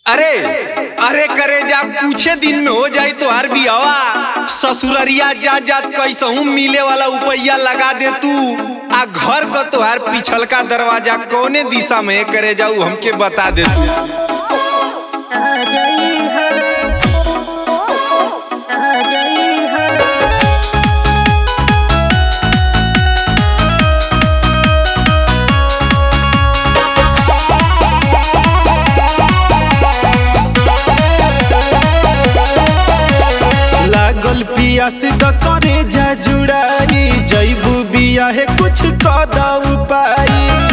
अरे अरे करे जा कुछ दिन में हो जाई तो हर भी हवा ससुररिया जा जात कैसहू मिले वाला उपैया लगा दे तू आ घर को तोहार पिछल का दरवाजा कौने दिशा में करे जाऊ हमके बता दे तू। लागल पियास द करे जा जुड़ाई जैबू बिया है कुछ कदा उपाय।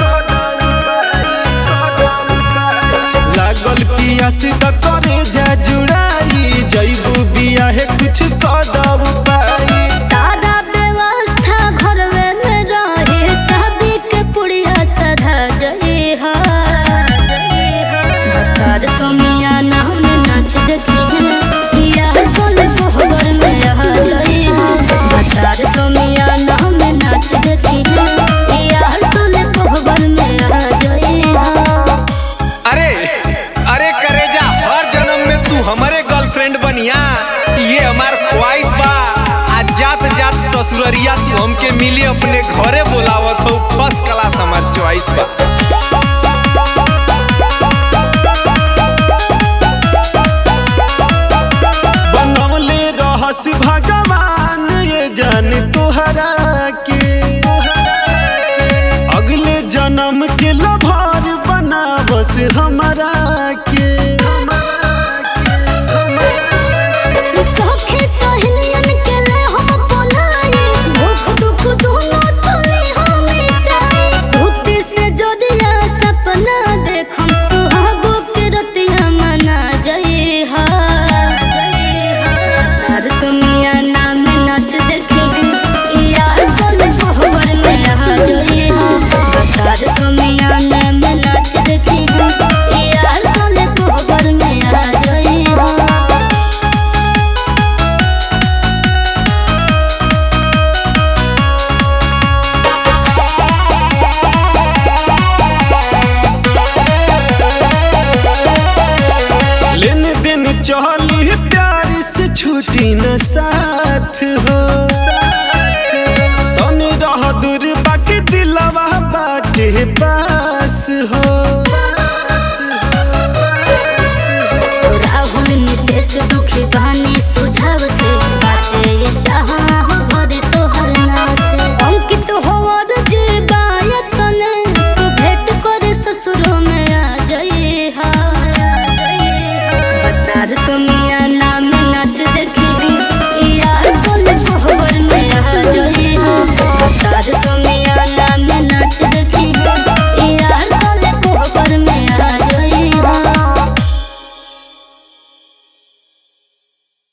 लागल पियास द करे जा जुड़ाई जैबू बिया है कुछ कदा उपाय। सारा व्यवस्था घर में रहे शादी के पुड़िया सधा जई हा भतार सोमिया ना में नाच देखी यार बोले कोहबर में आ जई हा भतार सोमिया ना में नाच देखी यार बोले कोहबर में आ जई हा। अरे अरे करे जा हर जन्म में तू हमारे गर्लफ्रेंड बनिया ये हमार ख्वाहिश बा। आज जात जात ससुररिया तू हमके मिली अपने घरे बोलावत हो फर्स्ट क्लास हमार चॉइस बा। बनवले रहस भगवान ये जान तोहरा के अगले जन्म के लभार बनावस हमारा